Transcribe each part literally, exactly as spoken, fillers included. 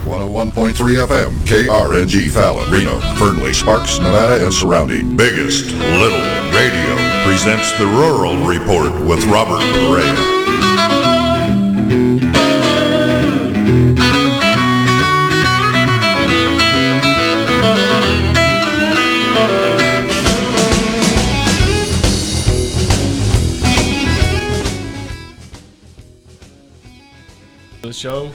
one oh one point three F M, K R N G Fallon, Reno, Fernley, Sparks, Nevada, and surrounding. Biggest Little Radio presents the Rural Report with Robert Perea. The show.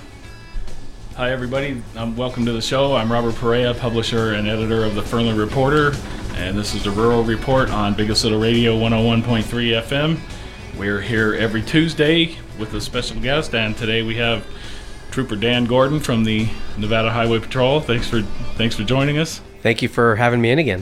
Hi everybody, um, welcome to the show. I'm Robert Perea, publisher and editor of the Fernley Reporter, and this is the Rural Report on Biggest Little Radio one oh one point three F M. We're here every Tuesday with a special guest, and today we have Trooper Dan Gordon from the Nevada Highway Patrol. Thanks for thanks for joining us. Thank you for having me in again.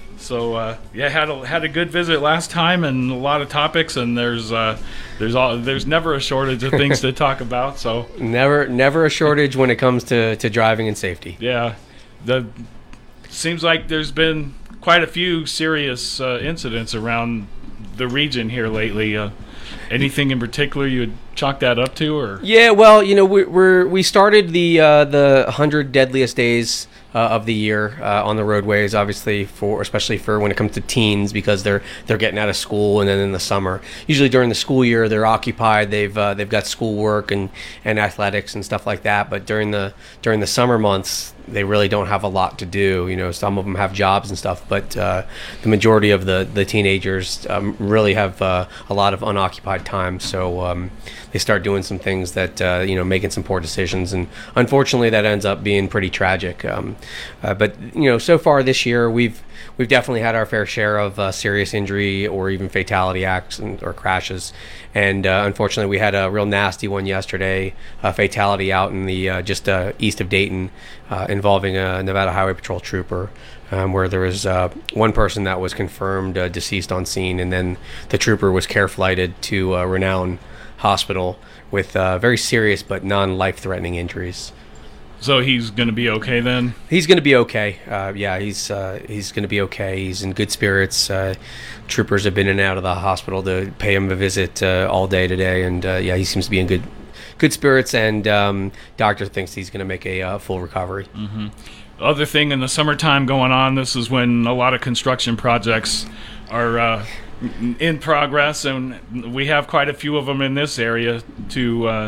So uh, yeah, had a had a good visit last time, and a lot of topics, and there's uh, there's all there's never a shortage of things to talk about. So never never a shortage when it comes to, to driving and safety. Yeah, the seems like there's been quite a few serious uh, incidents around the region here lately. Uh, anything in particular you would chalk that up to, or? Yeah, well, you know, we we're, we started the uh, the one hundred deadliest days Uh, of the year uh, on the roadways, obviously, for especially for when it comes to teens, because they're they're getting out of school, and then in the summer, usually during the school year, they're occupied. They've uh, they've got schoolwork and, and athletics and stuff like that. But during the during the summer months, they really don't have a lot to do. You know, some of them have jobs and stuff, but uh, the majority of the the teenagers um, really have uh, a lot of unoccupied time. So um, they start doing some things that uh, you know, making some poor decisions, and unfortunately, that ends up being pretty tragic. Um, Uh, but you know, so far this year, we've we've definitely had our fair share of uh, serious injury or even fatality accidents or crashes, and uh, unfortunately, we had a real nasty one yesterday, a fatality out in the uh, just uh, east of Dayton, uh, involving a Nevada Highway Patrol trooper, um, where there was uh, one person that was confirmed uh, deceased on scene, and then the trooper was care flighted to uh, Renown Hospital with uh, very serious but non-life-threatening injuries. So he's going to be okay then? He's going to be okay. Uh, yeah, he's uh, he's going to be okay. He's in good spirits. Uh, troopers have been in and out of the hospital to pay him a visit uh, all day today, and uh, yeah, he seems to be in good good spirits. And um, doctor thinks he's going to make a uh, full recovery. Mm-hmm. Other thing in the summertime going on, this is when a lot of construction projects are uh, in progress, and we have quite a few of them in this area to. Uh,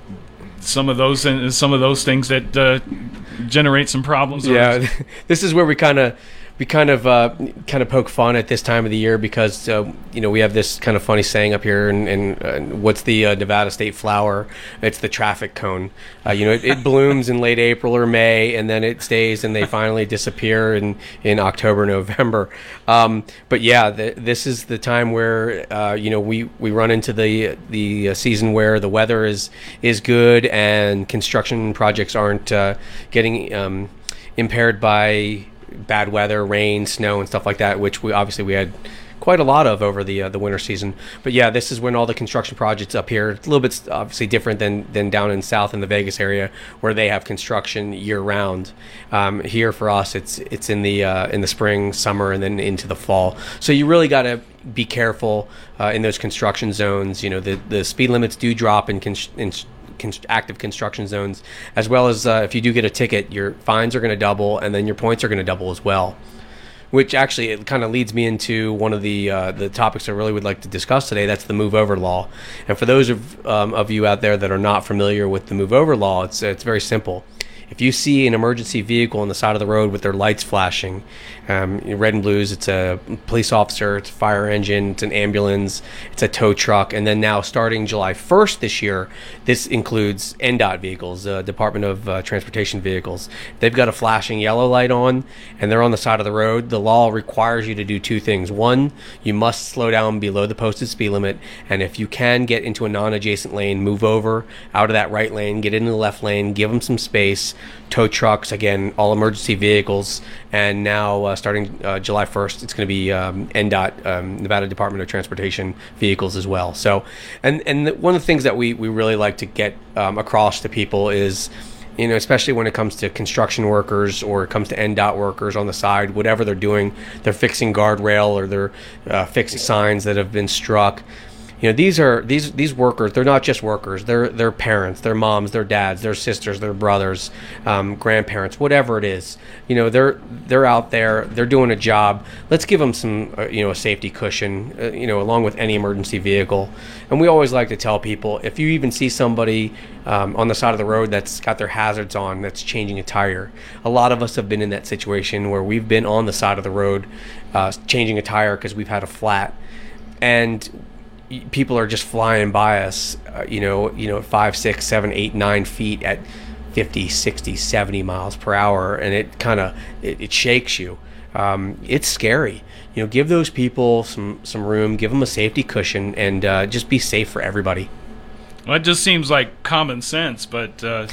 Some of those, some of those things that uh, generate some problems. Yeah, this is where we kind of, we kind of, uh, kind of poke fun at this time of the year because uh, you know, we have this kind of funny saying up here, and, and uh, what's the uh, Nevada state flower? It's the traffic cone. Uh, you know, it, it blooms in late April or May, and then it stays, and they finally disappear in, in October, November. Um, but yeah, the, this is the time where uh, you know, we, we run into the the season where the weather is is good and construction projects aren't uh, getting um, impaired by bad weather, rain, snow, and stuff like that, which we obviously we had quite a lot of over the uh, the winter season. But yeah, this is when all the construction projects up here, it's a little bit obviously different than than down in south in the Vegas area, where they have construction year round. Um, here for us, it's it's in the uh, in the spring, summer, and then into the fall. So you really got to be careful uh, in those construction zones. You know, the the speed limits do drop in, con- in active construction zones, as well as uh, if you do get a ticket, your fines are going to double, and then your points are going to double as well. Which actually, it kind of leads me into one of the uh, the topics I really would like to discuss today. That's the move over law. And for those of um, of you out there that are not familiar with the move over law, it's it's very simple. If you see an emergency vehicle on the side of the road with their lights flashing, um, red and blues, it's a police officer, it's a fire engine, it's an ambulance, it's a tow truck, and then now starting July first this year, this includes N D O T vehicles, uh, Department of uh, Transportation vehicles. They've got a flashing yellow light on, and they're on the side of the road. The law requires you to do two things. One, you must slow down below the posted speed limit, and if you can get into a non-adjacent lane, move over out of that right lane, get into the left lane, give them some space. Tow trucks, again, all emergency vehicles, and now uh, starting uh, July first, it's going to be um, N D O T, um, Nevada Department of Transportation vehicles as well. So, and and the, one of the things that we, we really like to get um, across to people is, you know, especially when it comes to construction workers or it comes to N D O T workers on the side, whatever they're doing, they're fixing guardrail or they're uh, fixing signs that have been struck. You know, these are these these workers. They're not just workers. They're they're parents, their moms, their dads, their sisters, their brothers, um, grandparents, whatever it is. You know, they're they're out there. They're doing a job. Let's give them some, uh, you know, a safety cushion. Uh, you know, along with any emergency vehicle. And we always like to tell people, if you even see somebody um, on the side of the road that's got their hazards on, that's changing a tire. A lot of us have been in that situation where we've been on the side of the road uh, changing a tire because we've had a flat, and people are just flying by us, uh, you know, you know, five, six, seven, eight, nine feet at fifty, sixty, seventy miles per hour, and it kind of it, it shakes you. Um, it's scary. You know, give those people some some room, give them a safety cushion, and uh, just be safe for everybody. Well, it just seems like common sense, but uh...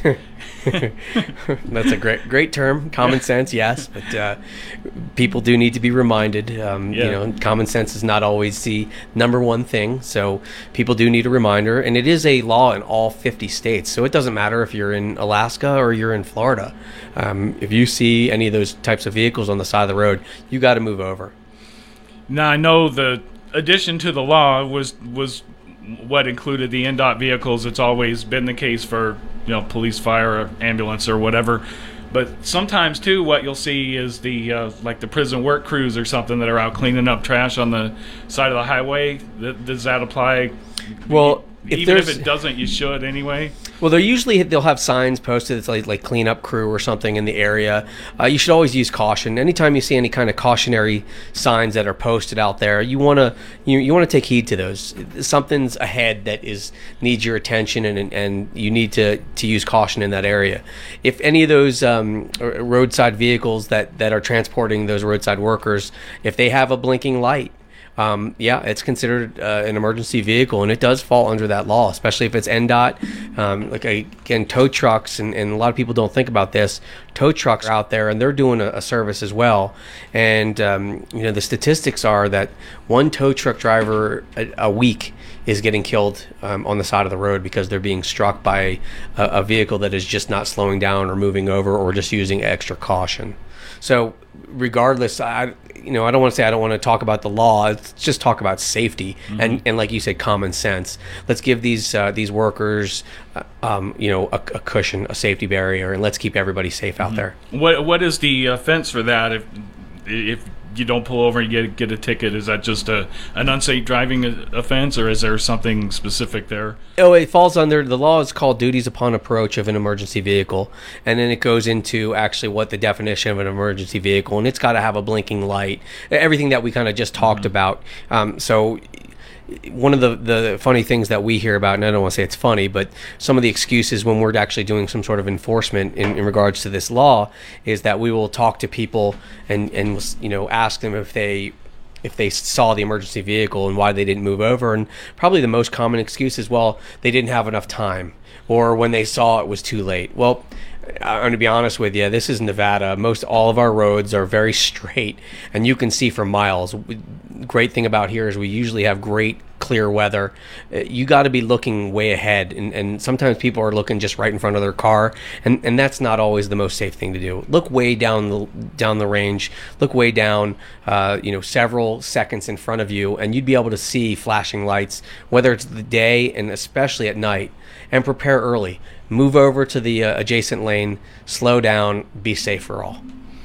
that's a great great term, common sense. Yes, but uh, people do need to be reminded. Um, yeah. You know, common sense is not always the number one thing, so people do need a reminder. And it is a law in all fifty states, so it doesn't matter if you're in Alaska or you're in Florida. Um, if you see any of those types of vehicles on the side of the road, you got to move over. Now, I know the addition to the law was was. what included the N DOT vehicles. It's always been the case for, you know, police, fire, or ambulance, or whatever. But sometimes too, what you'll see is the uh, like the prison work crews or something that are out cleaning up trash on the side of the highway. Th- does that apply? Well, if even if there's- it doesn't, you should anyway. Well, they're usually they'll have signs posted. It's like like cleanup crew or something in the area. Uh, you should always use caution. Anytime you see any kind of cautionary signs that are posted out there, you want to you you want to take heed to those. Something's ahead that is needs your attention, and and you need to to use caution in that area. If any of those um, roadside vehicles that that are transporting those roadside workers, if they have a blinking light, Um, yeah, it's considered uh, an emergency vehicle, and it does fall under that law, especially if it's N DOT. Um, like again, tow trucks, and, and a lot of people don't think about this. Tow trucks are out there, and they're doing a, a service as well. And um, you know, the statistics are that one tow truck driver a, a week is getting killed um, on the side of the road because they're being struck by a, a vehicle that is just not slowing down or moving over or just using extra caution. So regardless, I, you know, I don't want to say I don't want to talk about the law. Let's just talk about safety mm-hmm. and, and like you said, common sense. Let's give these uh, these workers, uh, um, you know, a, a cushion, a safety barrier, and let's keep everybody safe mm-hmm. out there. What what is the offense for that? If if you don't pull over and get get a ticket, is that just a an unsafe driving offense, or is there something specific there? Oh, it falls under the law. Is called duties upon approach of an emergency vehicle, and then it goes into actually what the definition of an emergency vehicle, and it's got to have a blinking light, everything that we kind of just talked mm-hmm. about. Um, so. One of the, the funny things that we hear about, and I don't want to say it's funny, but some of the excuses when we're actually doing some sort of enforcement in, in regards to this law is that we will talk to people and, and you know, ask them if they if they saw the emergency vehicle and why they didn't move over. And probably the most common excuse is, well, they didn't have enough time, or when they saw it was too late. Well, I'm going to be honest with you, this is Nevada. Most all of our roads are very straight, and you can see for miles. Great thing about here is we usually have great clear weather. You got to be looking way ahead, and, and sometimes people are looking just right in front of their car, and, and that's not always the most safe thing to do. Look way down the down the range. Look way down, uh, you know, several seconds in front of you, and you'd be able to see flashing lights, whether it's the day and especially at night. And prepare early. Move over to the uh, adjacent lane. Slow down. Be safe for all.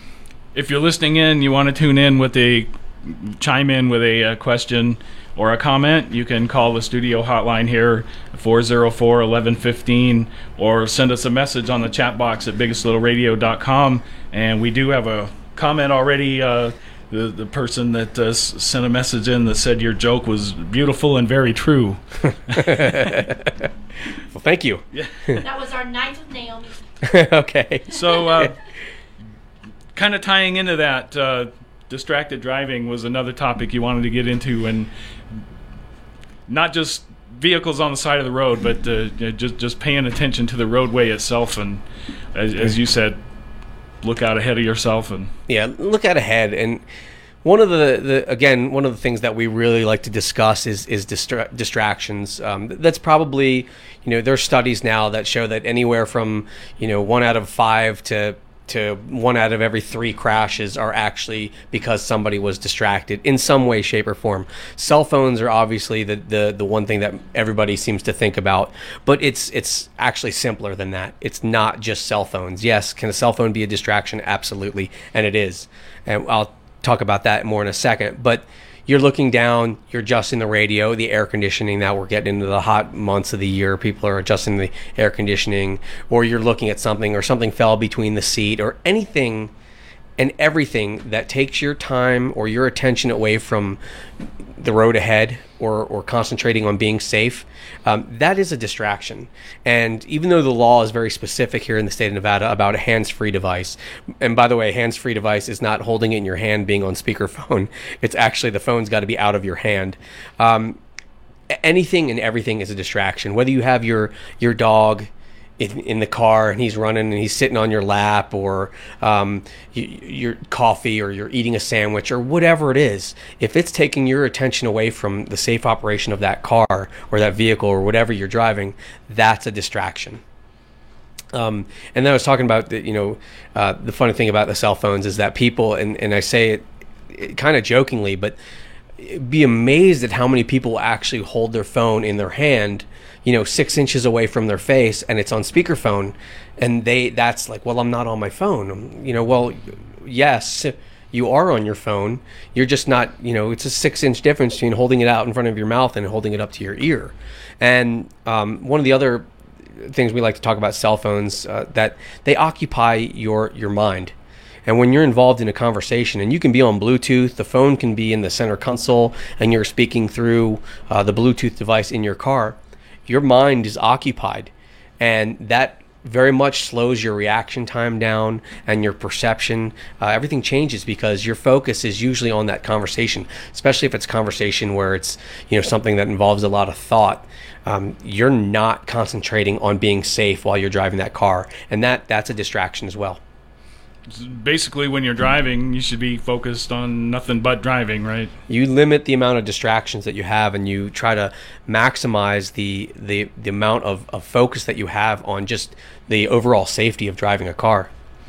If you're listening in, you want to tune in with a chime in with a uh, question or a comment, you can call the studio hotline here, four oh four, eleven fifteen, or send us a message on the chat box at biggest little radio dot com. And we do have a comment already. Uh, the, the person that uh, s- sent a message in that said your joke was beautiful and very true. Well, thank you. Yeah. That was our night with Naomi. Okay. So, uh, kind of tying into that, uh, distracted driving was another topic you wanted to get into, and not just vehicles on the side of the road, but uh, just just paying attention to the roadway itself, and as, as you said, look out ahead of yourself. And yeah, look out ahead. And one of the, the again, one of the things that we really like to discuss is is distra- distractions. Um, that's probably, you know, there's studies now that show that anywhere from, you know, one out of five to to one out of every three crashes are actually because somebody was distracted in some way, shape, or form. Cell phones are obviously the, the, the one thing that everybody seems to think about, but it's it's actually simpler than that. It's not just cell phones. Yes, can a cell phone be a distraction? Absolutely, and it is. And I'll talk about that more in a second. But you're looking down, you're adjusting the radio, the air conditioning. Now we're getting into the hot months of the year. People are adjusting the air conditioning, or you're looking at something, or something fell between the seat, or anything and everything that takes your time or your attention away from the road ahead, or, or concentrating on being safe. Um, that is a distraction. And even though the law is very specific here in the state of Nevada about a hands-free device, and by the way, a hands-free device is not holding it in your hand, being on speakerphone. It's actually the phone's got to be out of your hand. Um, anything and everything is a distraction. Whether you have your your dog in, in the car and he's running and he's sitting on your lap, or um, you, your coffee, or you're eating a sandwich, or whatever it is, if it's taking your attention away from the safe operation of that car or that vehicle or whatever you're driving, that's a distraction. Um, and then I was talking about the, you know, uh, the funny thing about the cell phones is that people, and, and I say it, it kind of jokingly, but be amazed at how many people actually hold their phone in their hand, you know, six inches away from their face, and it's on speakerphone, and they that's like, well, I'm not on my phone. You know, well, yes, you are on your phone. You're just not, you know, it's a six inch difference between holding it out in front of your mouth and holding it up to your ear. And um, one of the other things we like to talk about cell phones, uh, that they occupy your your mind. And when you're involved in a conversation, and you can be on Bluetooth, the phone can be in the center console, and you're speaking through uh, the Bluetooth device in your car, your mind is occupied, and that very much slows your reaction time down and your perception. Uh, everything changes because your focus is usually on that conversation, especially if it's a conversation where it's, you know, something that involves a lot of thought. Um, you're not concentrating on being safe while you're driving that car, and that that's a distraction as well. Basically, when you're driving, you should be focused on nothing but driving, right? You limit the amount of distractions that you have, and you try to maximize the the, the amount of, of focus that you have on just the overall safety of driving a car.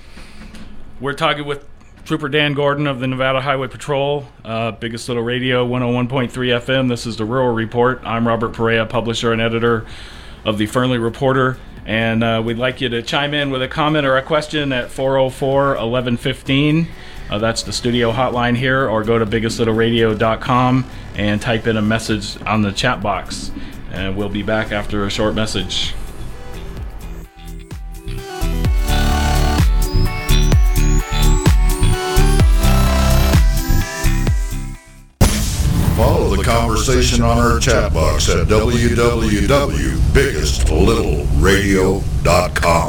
We're talking with Trooper Dan Gordon of the Nevada Highway Patrol, uh, Biggest Little Radio, one oh one point three F M. This is the Rural Report. I'm Robert Perea, publisher and editor of the Fernley Reporter. And uh, we'd like you to chime in with a comment or a question at four oh four, eleven fifteen. Uh, that's the studio hotline here, or go to biggest little radio dot com and type in a message on the chat box. And we'll be back after a short message. Follow the conversation on our chat box at w w w dot biggest little radio dot com.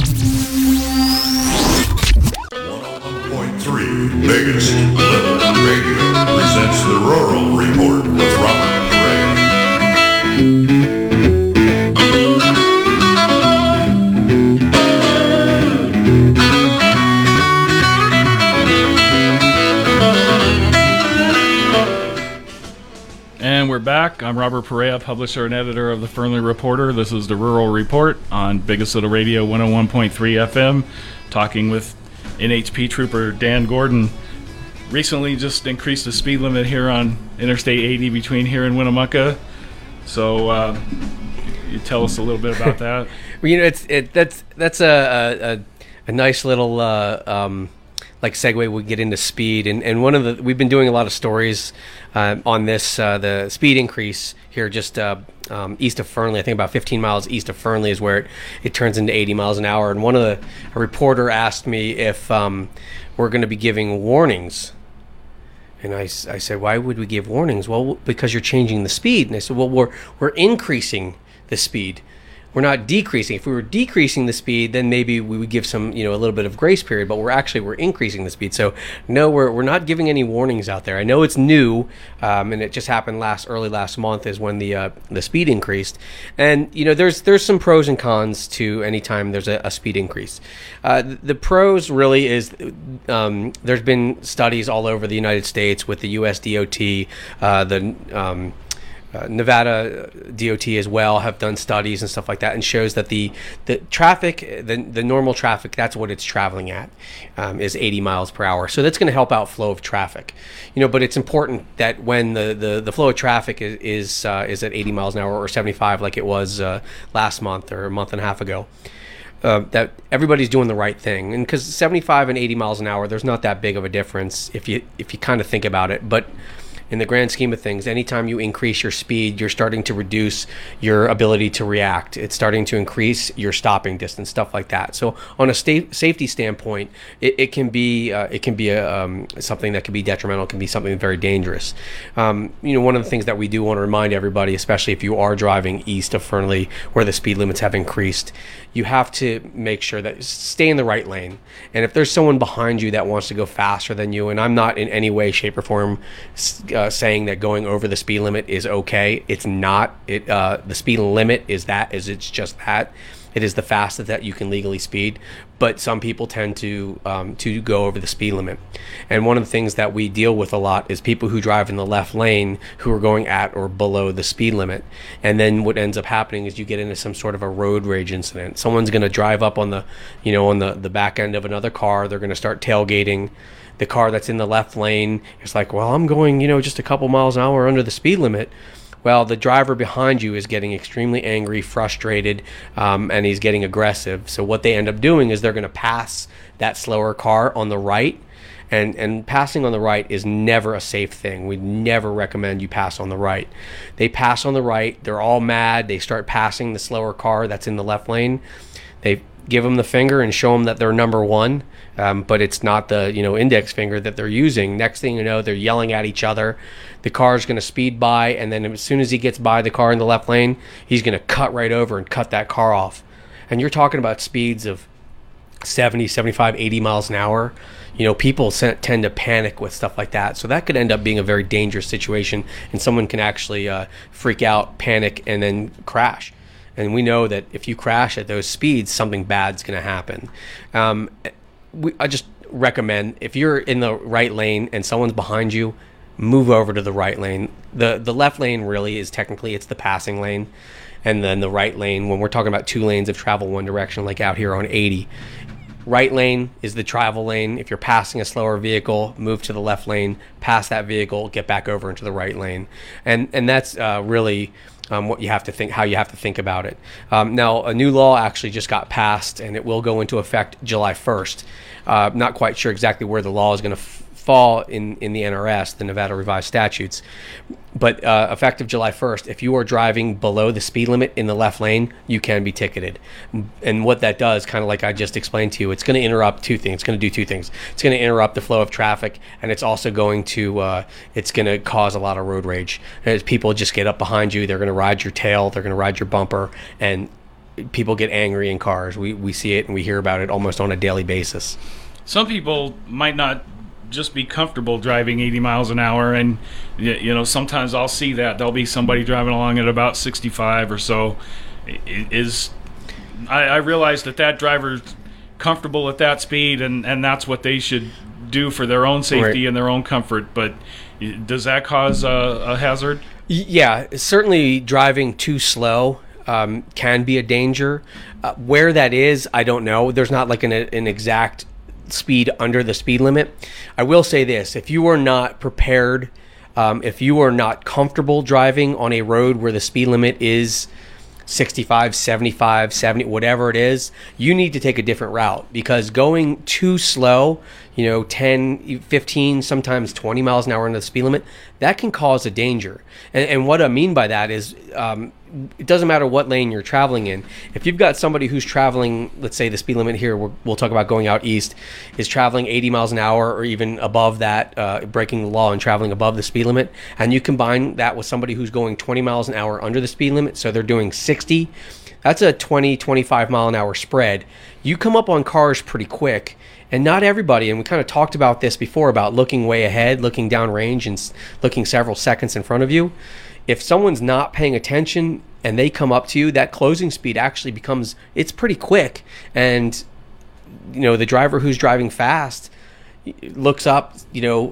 one oh one point three Biggest Little Radio presents the Rural Report with Robert Perea. And we're back. I'm Robert Perea, publisher and editor of the Fernley Reporter. This is the Rural Report on Biggest Little Radio, one oh one point three F M, talking with N H P Trooper Dan Gordon. Recently just increased the speed limit here on Interstate eighty between here and Winnemucca. So uh, you tell us a little bit about that. Well, you know, it's it that's that's a a, a nice little uh, um, like segue. We get into speed, and and one of the we've been doing a lot of stories uh, on this uh, the speed increase here just uh, um, east of Fernley. I think about fifteen miles east of Fernley is where it, it turns into eighty miles an hour. And one of the a reporter asked me if um, we're going to be giving warnings. And I, I said, why would we give warnings? Well, because you're changing the speed. And I said, well, we're we're increasing the speed. We're not decreasing. If we were decreasing the speed, then maybe we would give some, you know, a little bit of grace period. But we're actually we're increasing the speed. So no, we're we're not giving any warnings out there. I know it's new, um, and it just happened last early last month is when the uh, the speed increased. And you know, there's there's some pros and cons to any time there's a, a speed increase. Uh, the, the pros really is um, there's been studies all over the United States with the U S D O T, uh, the um, uh, Nevada D O T as well have done studies and stuff like that, and shows that the the traffic, the the normal traffic, that's what it's traveling at, um, is eighty miles per hour. So that's going to help out flow of traffic, you know. But it's important that when the the, the flow of traffic is is, uh, is at eighty miles an hour or seventy-five, like it was uh, last month or a month and a half ago, Uh, that everybody's doing the right thing. And because seventy-five and eighty miles an hour, there's not that big of a difference if you if you kind of think about it. But in the grand scheme of things, anytime you increase your speed, you're starting to reduce your ability to react. It's starting to increase your stopping distance, stuff like that. So on a sta- safety standpoint, it, it can be uh, it can be a, um, something that can be detrimental. It can be something very dangerous. Um, you know, one of the things that we do want to remind everybody, especially if you are driving east of Fernley, where the speed limits have increased, you have to make sure that stay in the right lane. And if there's someone behind you that wants to go faster than you, and I'm not in any way, shape, or form uh, saying that going over the speed limit is okay. It's not. It uh, the speed limit is that is it's just that. It is the fastest that you can legally speed. But some people tend to um, to go over the speed limit. And one of the things that we deal with a lot is people who drive in the left lane who are going at or below the speed limit. And then what ends up happening is you get into some sort of a road rage incident. Someone's going to drive up on the, you know, on the, the back end of another car. They're going to start tailgating the car that's in the left lane. It's like, well, I'm going, you know, just a couple miles an hour under the speed limit. Well, the driver behind you is getting extremely angry, frustrated, um, and he's getting aggressive. So what they end up doing is they're going to pass that slower car on the right, and, and passing on the right is never a safe thing. We never recommend you pass on the right. They pass on the right. They're all mad. They start passing the slower car that's in the left lane. They give them the finger and show them that they're number one, um, but it's not the you know index finger that they're using. Next thing you know, they're yelling at each other. The car's going to speed by, and then as soon as he gets by the car in the left lane, he's going to cut right over and cut that car off. And you're talking about speeds of seventy, seventy-five, eighty miles an hour. You know, people tend to panic with stuff like that. So that could end up being a very dangerous situation, and someone can actually uh, freak out, panic, and then crash. And we know that if you crash at those speeds, something bad's going to happen. Um, we, I just recommend, if you're in the right lane and someone's behind you, move over to the right lane. The the left lane really is technically, it's the passing lane. And then the right lane, when we're talking about two lanes of travel one direction, like out here on eighty, right lane is the travel lane. If you're passing a slower vehicle, move to the left lane, pass that vehicle, get back over into the right lane. And and that's uh, really um, what you have to think, how you have to think about it. Um, now, a new law actually just got passed, and it will go into effect July first. Uh, not quite sure exactly where the law is going to f- fall in, in the N R S, the Nevada Revised Statutes. But uh, effective July first, if you are driving below the speed limit in the left lane, you can be ticketed. And what that does, kind of like I just explained to you, it's going to interrupt two things. It's going to do two things. It's going to interrupt the flow of traffic, and it's also going to uh, it's going to cause a lot of road rage. As people just get up behind you, they're going to ride your tail, they're going to ride your bumper, and people get angry in cars. We we see it and we hear about it almost on a daily basis. Some people might not just be comfortable driving eighty miles an hour, and you know, sometimes I'll see that there'll be somebody driving along at about sixty-five or so. It is I, I realize that that driver's comfortable at that speed, and and that's what they should do for their own safety, right, and their own comfort. But does that cause a, a hazard? Yeah, certainly driving too slow um, can be a danger. Uh, where that is, I don't know. There's not like an, an exact speed under the speed limit. I will say this: if you are not prepared, um, if you are not comfortable driving on a road where the speed limit is sixty-five, seventy-five, seventy, whatever it is, you need to take a different route, because going too slow, you know, ten, fifteen, sometimes twenty miles an hour under the speed limit, that can cause a danger. And, and what I mean by that is, um, it doesn't matter what lane you're traveling in. If you've got somebody who's traveling, let's say the speed limit here, we're, we'll talk about going out east, is traveling eighty miles an hour or even above that, uh, breaking the law and traveling above the speed limit, and you combine that with somebody who's going twenty miles an hour under the speed limit, so they're doing sixty, that's a twenty, twenty-five mile an hour spread. You come up on cars pretty quick. And not everybody, and we kind of talked about this before, about looking way ahead, looking down range, and looking several seconds in front of you. If someone's not paying attention and they come up to you, that closing speed actually becomes, it's pretty quick. And, you know, the driver who's driving fast looks up, you know,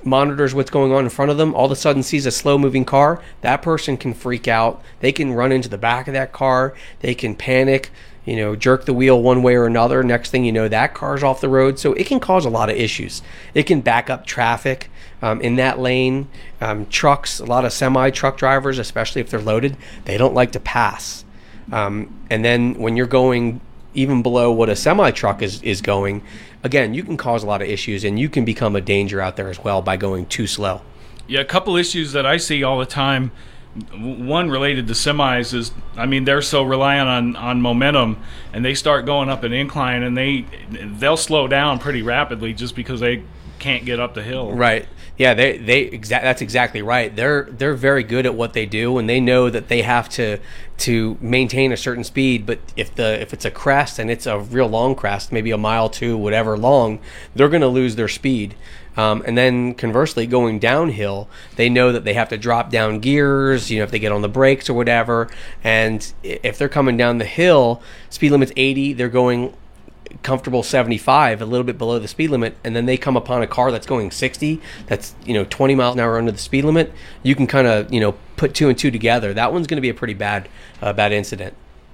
monitors what's going on in front of them, all of a sudden sees a slow moving car, that person can freak out. They can run into the back of that car. They can panic, you know, jerk the wheel one way or another. Next thing you know, that car's off the road. So it can cause a lot of issues. It can back up traffic um, in that lane. Um, trucks, a lot of semi-truck drivers, especially if they're loaded, they don't like to pass. Um, and then when you're going even below what a semi-truck is, is going, again, you can cause a lot of issues, and you can become a danger out there as well by going too slow. Yeah, a couple issues that I see all the time. One related to semis is, I mean, they're so reliant on, on momentum, and they start going up an incline, and they they'll slow down pretty rapidly just because they can't get up the hill. Right. Yeah, they they exa- that's exactly right. They're they're very good at what they do, and they know that they have to to maintain a certain speed. But if the if it's a crest and it's a real long crest, maybe a mile, two, whatever long, they're going to lose their speed. Um, and then conversely, going downhill, they know that they have to drop down gears, you know, if they get on the brakes or whatever. And if they're coming down the hill, speed limit's eighty, they're going comfortable seventy-five, a little bit below the speed limit, and then they come upon a car that's going sixty, that's, you know, twenty miles an hour under the speed limit. You can kind of, you know, put two and two together. That one's going to be a pretty bad, uh, bad incident.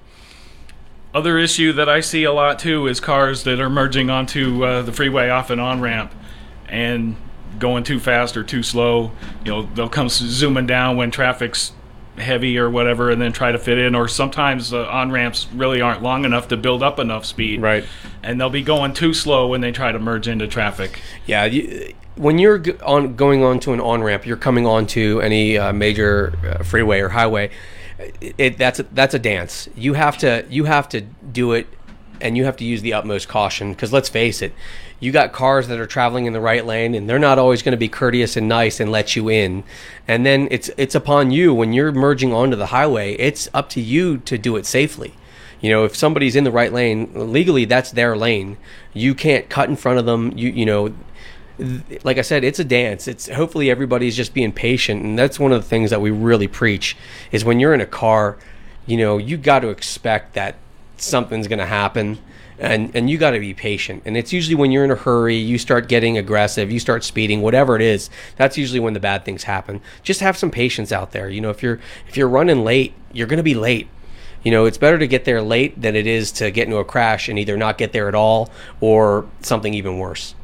Other issue that I see a lot too is cars that are merging onto uh, the freeway off an on-ramp and going too fast or too slow. You know, they'll come zooming down when traffic's heavy or whatever, and then try to fit in. Or sometimes the on-ramps really aren't long enough to build up enough speed. Right. And they'll be going too slow when they try to merge into traffic. Yeah, you, when you're g- on going onto an on-ramp, you're coming onto any uh, major uh, freeway or highway. It, it that's a, that's a dance. You have to you have to do it, and you have to use the utmost caution, because let's face it, you got cars that are traveling in the right lane, and they're not always going to be courteous and nice and let you in. And then it's it's upon you when you're merging onto the highway. It's up to you to do it safely. You know, if somebody's in the right lane, legally that's their lane. You can't cut in front of them. You you know, th- like I said, it's a dance. It's hopefully everybody's just being patient, and that's one of the things that we really preach is when you're in a car, you know, you got to expect that something's going to happen. And and you got to be patient. And it's usually when you're in a hurry, you start getting aggressive, you start speeding, whatever it is, that's usually when the bad things happen. Just have some patience out there. You know, if you're if you're running late, you're going to be late. You know, it's better to get there late than it is to get into a crash and either not get there at all or something even worse.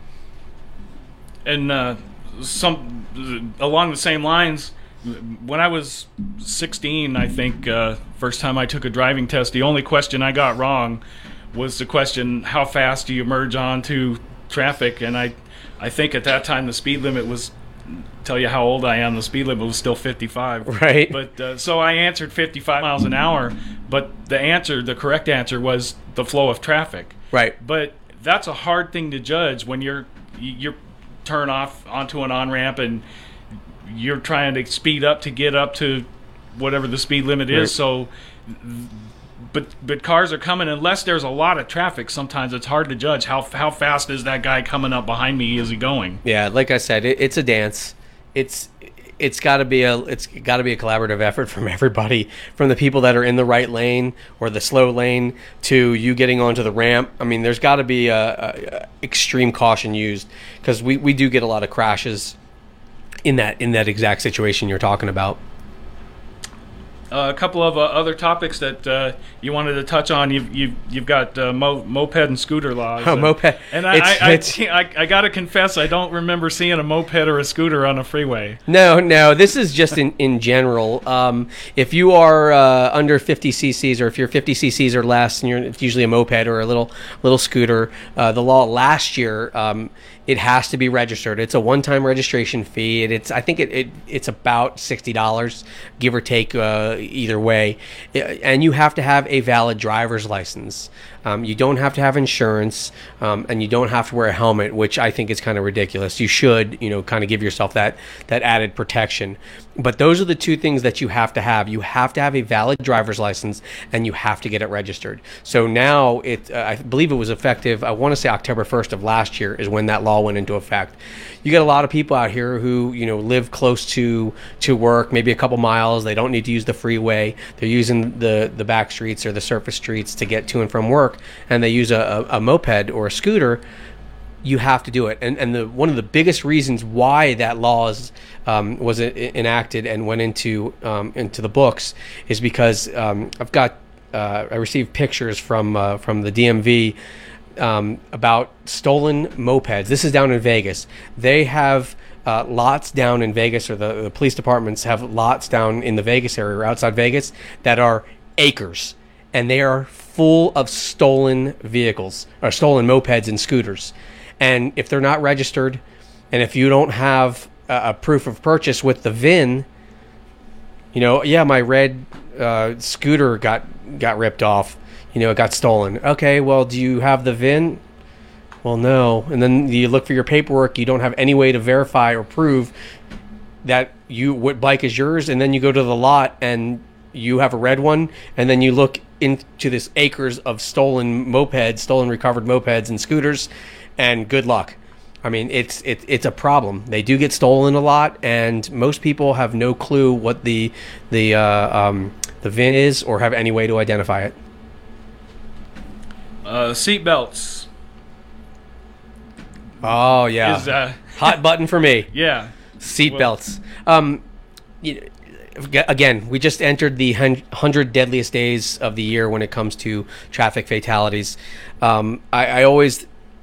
And uh, some along the same lines, when I was sixteen, I think, uh, first time I took a driving test, the only question I got wrong was the question, how fast do you merge onto traffic? And I I think at that time the speed limit was, tell you how old I am, the speed limit was still fifty-five. Right. But uh, so I answered fifty-five miles an hour, but the answer, the correct answer was the flow of traffic. Right. But that's a hard thing to judge when you're you're turn off onto an on-ramp and you're trying to speed up to get up to whatever the speed limit is. Right. So But but cars are coming, unless there's a lot of traffic, sometimes it's hard to judge how how fast is that guy coming up behind me, is he going? Yeah, like I said, it, it's a dance. It's it's got to be a it's got to be a collaborative effort from everybody, from the people that are in the right lane or the slow lane to you getting onto the ramp. I mean, there's got to be a, a, a extreme caution used, because we, we do get a lot of crashes in that in that exact situation you're talking about. Uh, a couple of uh, other topics that uh, you wanted to touch on. You've you've, you've got uh, mo- moped and scooter laws. Oh, uh, moped! And I it's, I, it's, I, I, I got to confess, I don't remember seeing a moped or a scooter on a freeway. No, no. This is just in in general. Um, if you are uh, under fifty cc's, or if you're fifty cc's or less, and you're it's usually a moped or a little little scooter, uh, the law last year. Um, It has to be registered. It's a one-time registration fee. It, it's I think it, it it's about sixty dollars, give or take, uh, either way. And you have to have a valid driver's license. Um, you don't have to have insurance, um, and you don't have to wear a helmet, which I think is kind of ridiculous. You should, you know, kind of give yourself that that added protection. But those are the two things that you have to have. You have to have a valid driver's license, and you have to get it registered. So now, it uh, I believe it was effective, I want to say October first of last year is when that law went into effect. You get a lot of people out here who, you know, live close to to work, maybe a couple miles. They don't need to use the freeway. They're using the, the back streets or the surface streets to get to and from work, and they use a, a, a moped or a scooter. you have to do it. And and the one of the biggest reasons why that law is, um, was e- enacted and went into um, into the books is because um, I've got uh, I received pictures from uh, from the D M V um, about stolen mopeds. This is down in Vegas. They have uh, lots down in Vegas, or the, the police departments have lots down in the Vegas area or outside Vegas that are acres, and they are full of stolen vehicles or stolen mopeds and scooters. And if they're not registered, and if you don't have a, a proof of purchase with the V I N, you know, yeah, my red uh, scooter got got ripped off. You know, it got stolen. Okay, well, do you have the V I N? Well, no. And then you look for your paperwork. You don't have any way to verify or prove that you what bike is yours. And then you go to the lot and you have a red one. And then you look into this acres of stolen mopeds, stolen recovered mopeds and scooters. And good luck. I mean, it's it, it's a problem. They do get stolen a lot, and most people have no clue what the the uh, um, the V I N is or have any way to identify it. Uh, seat belts. Oh yeah, Is, uh, hot button for me. Yeah. Seat Well- belts. Um, you know, again, we just entered the hun- hundred deadliest days of the year when it comes to traffic fatalities. Um, I, I always,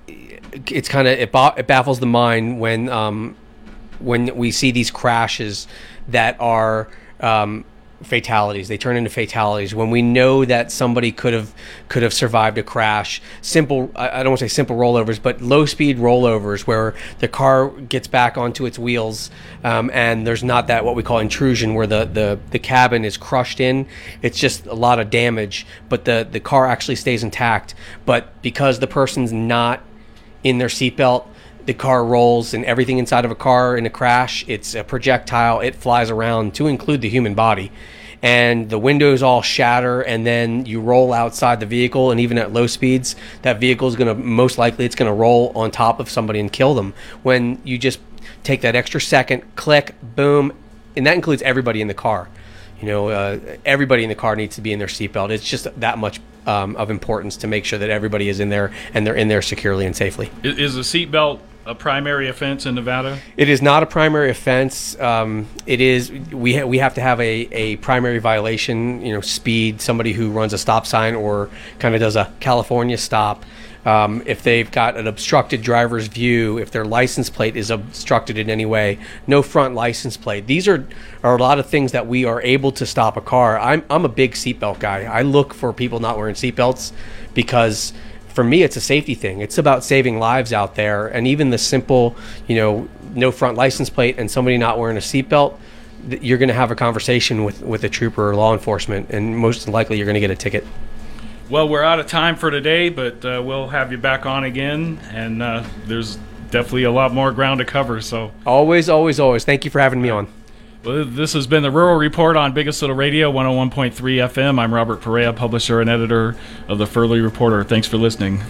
it's kind of it, ba- it baffles the mind when um, when we see these crashes that are um, fatalities. They turn into fatalities when we know that somebody could have could have survived a crash. Simple, I I don't want to say simple rollovers, but low speed rollovers where the car gets back onto its wheels, um, and there's not that what we call intrusion where the, the, the cabin is crushed in. It's just a lot of damage, but the, the car actually stays intact. But because the person's not in their seatbelt, the car rolls, and everything inside of a car in a crash, it's a projectile. It flies around, to include the human body. And the windows all shatter, and then you roll outside the vehicle, and even at low speeds, that vehicle is going to, most likely, it's going to roll on top of somebody and kill them. When you just take that extra second, click, boom, and that includes everybody in the car. You know, uh, everybody in the car needs to be in their seatbelt. It's just that much um, of importance to make sure that everybody is in there, and they're in there securely and safely. Is, is a seatbelt a primary offense in Nevada? It is not a primary offense. Um, it is we ha- we have to have a, a primary violation. You know, speed. Somebody who runs a stop sign or kind of does a California stop. Um, if they've got an obstructed driver's view, if their license plate is obstructed in any way, no front license plate. These are, are a lot of things that we are able to stop a car. I'm I'm a big seatbelt guy. I look for people not wearing seatbelts because, for me, it's a safety thing. It's about saving lives out there. And even the simple, you know, no front license plate and somebody not wearing a seatbelt, th- you're going to have a conversation with, with a trooper or law enforcement, and most likely you're going to get a ticket. Well, we're out of time for today, but uh, we'll have you back on again, and uh, there's definitely a lot more ground to cover. So Always, always, always. Thank you for having me on. well, this has been the Rural Report on Biggest Little Radio, one oh one point three F M. I'm Robert Perea, publisher and editor of the Furley Reporter. Thanks for listening.